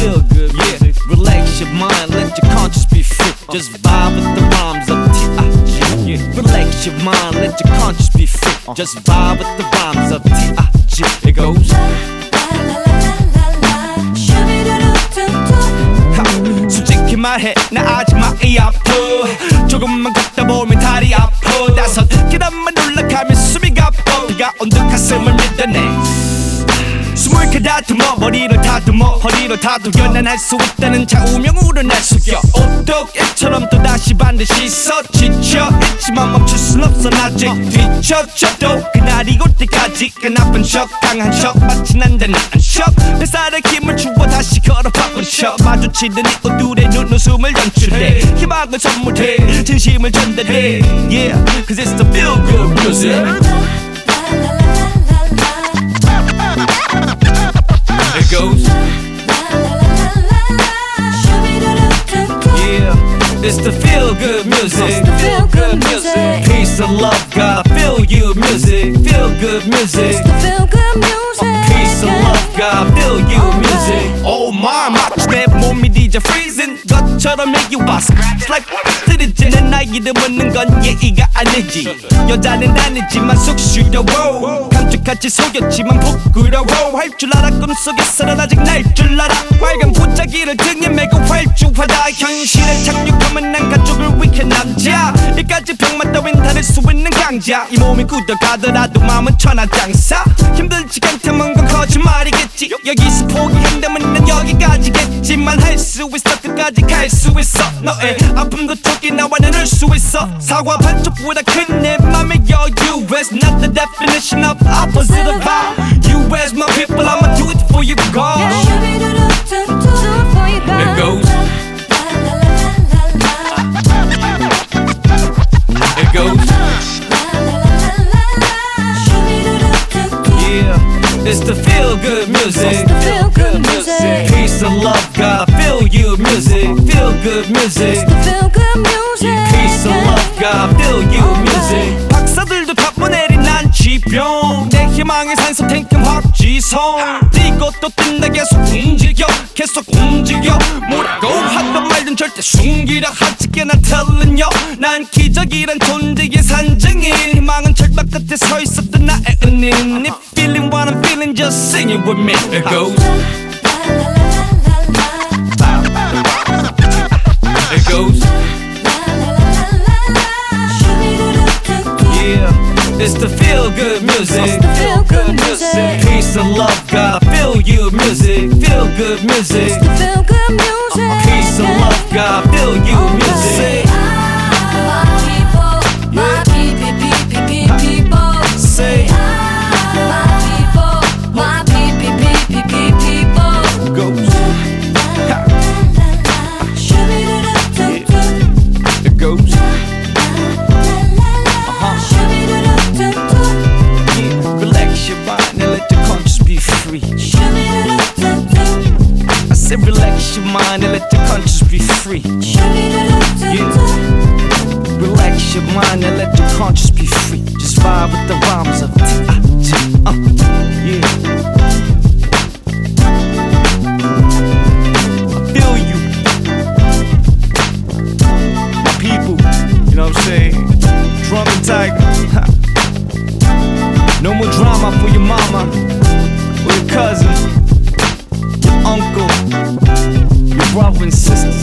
feel good music. Yeah, relax your mind, let your conscience be free. Just vibe with the rhymes of T.I.G. Yeah, relax your mind, let your conscience be free. Just vibe with the rhymes of T.I.G. It goes. 솔직히 말해 나 아직 많이 아파. 조금만 걷다 보면 다리 아파. 5계단만 올라가면 숨이 가빠. 비가 온듯 가슴을 밀어내. 숨을 가다듬어 머리를 다듬어 허리를 다독여 난 할 수 있다는 좌우명으로 날 숙여 오똑애처럼 또다시 반드시 서 지쳐 있지만 멈출 순 없어 아직 뒤쳐져도 그날이 올 때까지 그 나쁜 척 강한 척 마치 난데는 안척 뱃살에 힘을 주어 다시 걸어 바쁜 척 마주치는 이 옷들의 눈웃음을 연출해 희망을 선물해 진심을 전달해 Yeah, cause it's the feel good music. It goes. Yeah, it's the feel good music. Feel good music. Peace and love, God, feel you music. Feel good music. Feel good music. Peace and love, God, feel you music. Oh my, 마치 내 몸이 DJ freezing 것처럼 얘기 와 scratch like 들이지 내 나이를 묻는 건 예의가 아니지. 여자는 아니지만 쑥스러워 감쪽같이 속였지만 부끄러워 할 줄 알아 꿈속에서는 아직 날 줄 알아 빨간 보자기를 등에 메고 활주하다 현실에 착륙하면 난 가족을 위해 남자 이까지 병만 따윈 다를 수 있는 강자 이 몸이 굳어가더라도 마음은 천하장사 힘들지 않다면 건 거짓말이겠지 여기서 포기한다면 난 여기까지겠지만 할 수 있어 끝까지 갈 수 있어 너의 아픔도 토끼 나와 나눌 수 있어 사과 반쪽보다 큰 내 맘의 여유 It's not the definition of opposite of how You as my people I'ma do it for you God It goes It goes Yeah, it's the feel good music. Feel good music. Peace and love, God, feel you music. Feel good music. Feel good music. Peace and love, God, feel you music. 박사들도 타고내린 난 지병 내 희망의 산소 탱크 확지성 뛰고 또 뜬다 계속 움직여 계속 움직여 뭐라고 하든 말든 절대 숨기려 하지 않아 telling you 난 기적이란 존재의 산증인 희망은 절벽 끝에 서 있었던 나의 은인 If feeling what I'm feeling just sing it with me It goes It goes Yeah, it's the feel good music. Feel good music. Peace and love, God, feel you music. Feel good music. Feel good music. Peace and love, God, feel you music. My people, my people. Say, My people, my people. goes. It goes. Relax your mind and let your conscience be free. I said relax your mind and let your conscience be free. Yeah. Relax your mind and let your conscience be free. Just vibe with the rhymes of T.I.G. Yeah. I feel you. My people, you know what I'm saying? Drumming Tiger. No more drama for your mama, or your cousin, your uncle, your brother and sister.